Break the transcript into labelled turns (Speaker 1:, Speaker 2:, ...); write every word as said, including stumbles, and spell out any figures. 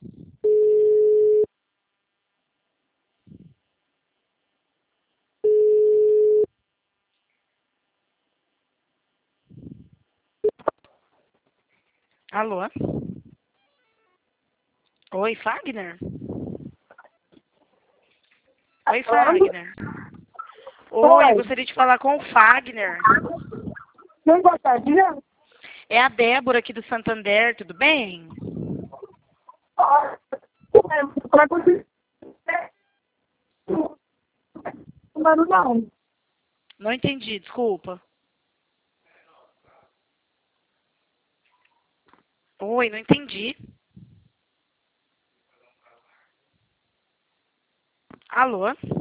Speaker 1: Alô? Oi, Fagner? Oi, Fagner. Oi, eu gostaria de falar com o Fagner.
Speaker 2: Não gostaria?
Speaker 1: É a Débora aqui do Santander, tudo bem?
Speaker 2: Para conseguir. Não, não.
Speaker 1: Não entendi, desculpa. Oi, não entendi. Alô?